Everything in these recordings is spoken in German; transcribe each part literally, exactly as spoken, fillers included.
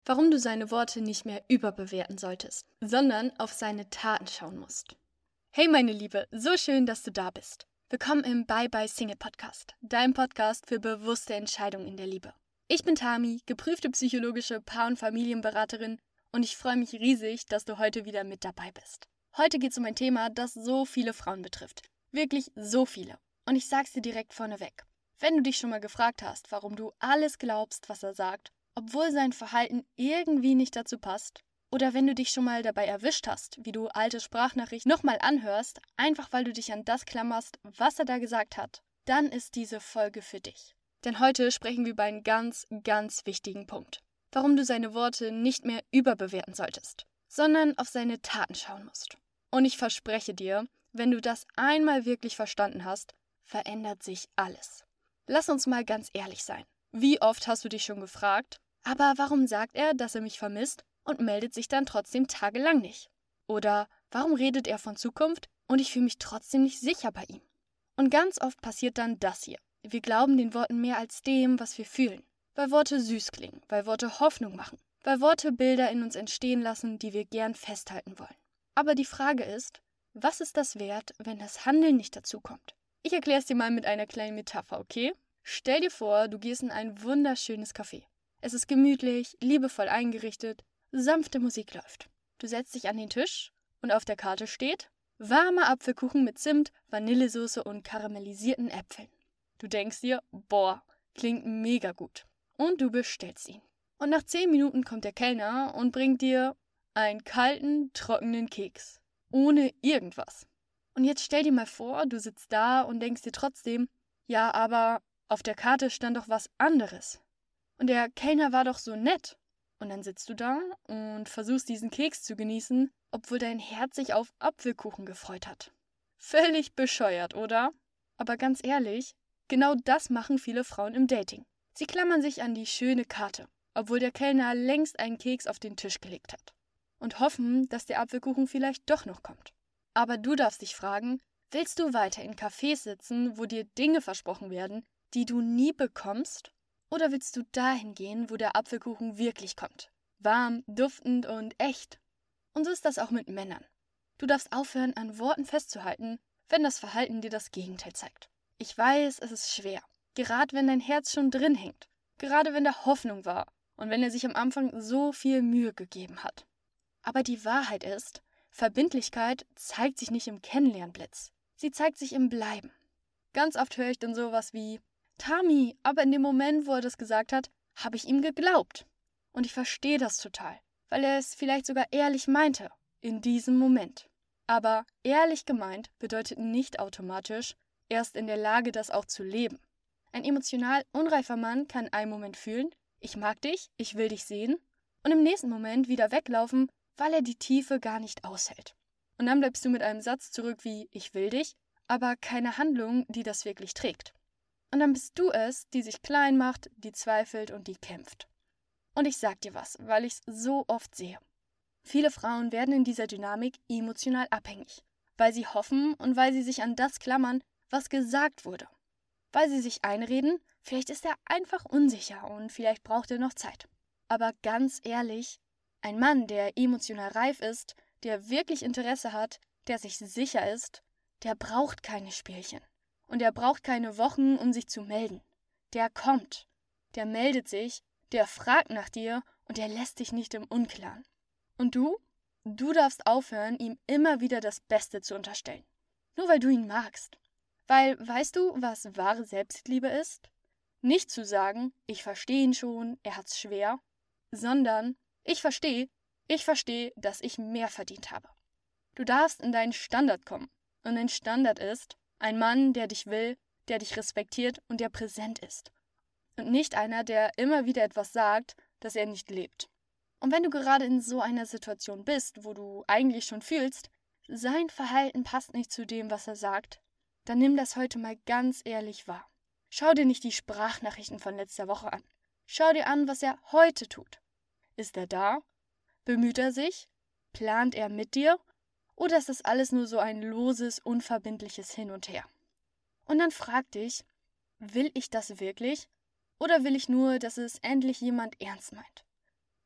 Warum du seine Worte nicht mehr überbewerten solltest, sondern auf seine Taten schauen musst. Hey meine Liebe, so schön, dass du da bist. Willkommen im Bye Bye Single Podcast, dein Podcast für bewusste Entscheidungen in der Liebe. Ich bin Tami, geprüfte psychologische Paar- und Familienberaterin und ich freue mich riesig, dass du heute wieder mit dabei bist. Heute geht es um ein Thema, das so viele Frauen betrifft. Wirklich so viele. Und ich sag's dir direkt vorneweg. Wenn du dich schon mal gefragt hast, warum du alles glaubst, was er sagt, obwohl sein Verhalten irgendwie nicht dazu passt, oder wenn du dich schon mal dabei erwischt hast, wie du alte Sprachnachrichten nochmal anhörst, einfach weil du dich an das klammerst, was er da gesagt hat, dann ist diese Folge für dich. Denn heute sprechen wir über einen ganz, ganz wichtigen Punkt. Warum du seine Worte nicht mehr überbewerten solltest, sondern auf seine Taten schauen musst. Und ich verspreche dir, wenn du das einmal wirklich verstanden hast, verändert sich alles. Lass uns mal ganz ehrlich sein. Wie oft hast du dich schon gefragt, aber warum sagt er, dass er mich vermisst und meldet sich dann trotzdem tagelang nicht? Oder warum redet er von Zukunft und ich fühle mich trotzdem nicht sicher bei ihm? Und ganz oft passiert dann das hier. Wir glauben den Worten mehr als dem, was wir fühlen. Weil Worte süß klingen, weil Worte Hoffnung machen, weil Worte Bilder in uns entstehen lassen, die wir gern festhalten wollen. Aber die Frage ist, was ist das wert, wenn das Handeln nicht dazu kommt? Ich erkläre es dir mal mit einer kleinen Metapher, okay? Stell dir vor, du gehst in ein wunderschönes Café. Es ist gemütlich, liebevoll eingerichtet, sanfte Musik läuft. Du setzt dich an den Tisch und auf der Karte steht warmer Apfelkuchen mit Zimt, Vanillesoße und karamellisierten Äpfeln. Du denkst dir, boah, klingt mega gut. Und du bestellst ihn. Und nach zehn Minuten kommt der Kellner und bringt dir einen kalten, trockenen Keks. Ohne irgendwas. Und jetzt stell dir mal vor, du sitzt da und denkst dir trotzdem, ja, aber auf der Karte stand doch was anderes. Und der Kellner war doch so nett. Und dann sitzt du da und versuchst diesen Keks zu genießen, obwohl dein Herz sich auf Apfelkuchen gefreut hat. Völlig bescheuert, oder? Aber ganz ehrlich, genau das machen viele Frauen im Dating. Sie klammern sich an die schöne Karte, obwohl der Kellner längst einen Keks auf den Tisch gelegt hat. Und hoffen, dass der Apfelkuchen vielleicht doch noch kommt. Aber du darfst dich fragen, willst du weiter in Cafés sitzen, wo dir Dinge versprochen werden, die du nie bekommst? Oder willst du dahin gehen, wo der Apfelkuchen wirklich kommt? Warm, duftend und echt. Und so ist das auch mit Männern. Du darfst aufhören, an Worten festzuhalten, wenn das Verhalten dir das Gegenteil zeigt. Ich weiß, es ist schwer. Gerade wenn dein Herz schon drin hängt. Gerade wenn da Hoffnung war. Und wenn er sich am Anfang so viel Mühe gegeben hat. Aber die Wahrheit ist, Verbindlichkeit zeigt sich nicht im Kennenlernblitz. Sie zeigt sich im Bleiben. Ganz oft höre ich dann sowas wie, Tami, aber in dem Moment, wo er das gesagt hat, habe ich ihm geglaubt. Und ich verstehe das total, weil er es vielleicht sogar ehrlich meinte, in diesem Moment. Aber ehrlich gemeint bedeutet nicht automatisch, erst in der Lage, das auch zu leben. Ein emotional unreifer Mann kann einen Moment fühlen, ich mag dich, ich will dich sehen, und im nächsten Moment wieder weglaufen, weil er die Tiefe gar nicht aushält. Und dann bleibst du mit einem Satz zurück wie, ich will dich, aber keine Handlung, die das wirklich trägt. Und dann bist du es, die sich klein macht, die zweifelt und die kämpft. Und ich sag dir was, weil ich es so oft sehe. Viele Frauen werden in dieser Dynamik emotional abhängig, weil sie hoffen und weil sie sich an das klammern, was gesagt wurde. Weil sie sich einreden, vielleicht ist er einfach unsicher und vielleicht braucht er noch Zeit. Aber ganz ehrlich, ein Mann, der emotional reif ist, der wirklich Interesse hat, der sich sicher ist, der braucht keine Spielchen. Und er braucht keine Wochen, um sich zu melden. Der kommt, der meldet sich, der fragt nach dir und der lässt dich nicht im Unklaren. Und du? Du darfst aufhören, ihm immer wieder das Beste zu unterstellen. Nur weil du ihn magst. Weil, weißt du, was wahre Selbstliebe ist? Nicht zu sagen, ich verstehe ihn schon, er hat's schwer, sondern ich verstehe, ich verstehe, dass ich mehr verdient habe. Du darfst in deinen Standard kommen. Und dein Standard ist ein Mann, der dich will, der dich respektiert und der präsent ist. Und nicht einer, der immer wieder etwas sagt, das er nicht lebt. Und wenn du gerade in so einer Situation bist, wo du eigentlich schon fühlst, sein Verhalten passt nicht zu dem, was er sagt, dann nimm das heute mal ganz ehrlich wahr. Schau dir nicht die Sprachnachrichten von letzter Woche an. Schau dir an, was er heute tut. Ist er da? Bemüht er sich? Plant er mit dir? Oder ist das alles nur so ein loses, unverbindliches Hin und Her? Und dann frag dich, will ich das wirklich? Oder will ich nur, dass es endlich jemand ernst meint?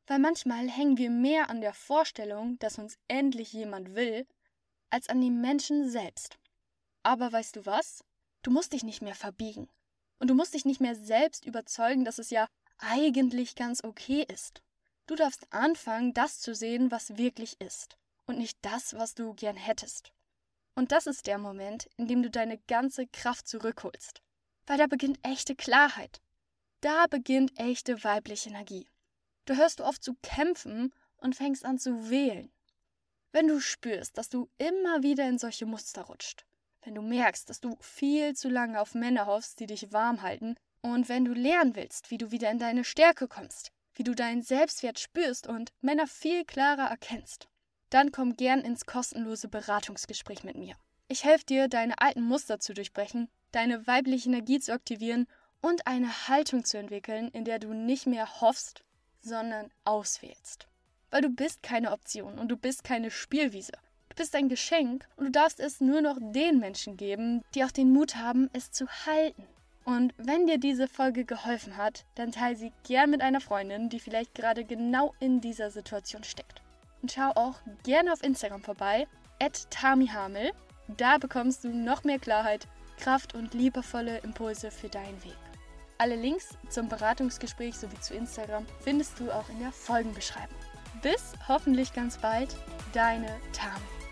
Weil manchmal hängen wir mehr an der Vorstellung, dass uns endlich jemand will, als an dem Menschen selbst. Aber weißt du was? Du musst dich nicht mehr verbiegen. Und du musst dich nicht mehr selbst überzeugen, dass es ja eigentlich ganz okay ist. Du darfst anfangen, das zu sehen, was wirklich ist. Und nicht das, was du gern hättest. Und das ist der Moment, in dem du deine ganze Kraft zurückholst. Weil da beginnt echte Klarheit. Da beginnt echte weibliche Energie. Da hörst du auf zu kämpfen und fängst an zu wählen. Wenn du spürst, dass du immer wieder in solche Muster rutscht, wenn du merkst, dass du viel zu lange auf Männer hoffst, die dich warm halten, und wenn du lernen willst, wie du wieder in deine Stärke kommst, wie du deinen Selbstwert spürst und Männer viel klarer erkennst, dann komm gern ins kostenlose Beratungsgespräch mit mir. Ich helfe dir, deine alten Muster zu durchbrechen, deine weibliche Energie zu aktivieren und eine Haltung zu entwickeln, in der du nicht mehr hoffst, sondern auswählst. Weil du bist keine Option und du bist keine Spielwiese. Du bist ein Geschenk und du darfst es nur noch den Menschen geben, die auch den Mut haben, es zu halten. Und wenn dir diese Folge geholfen hat, dann teile sie gern mit einer Freundin, die vielleicht gerade genau in dieser Situation steckt. Und schau auch gerne auf Instagram vorbei, at tamihamel. Da bekommst du noch mehr Klarheit, Kraft und liebevolle Impulse für deinen Weg. Alle Links zum Beratungsgespräch sowie zu Instagram findest du auch in der Folgenbeschreibung. Bis hoffentlich ganz bald, deine Tami.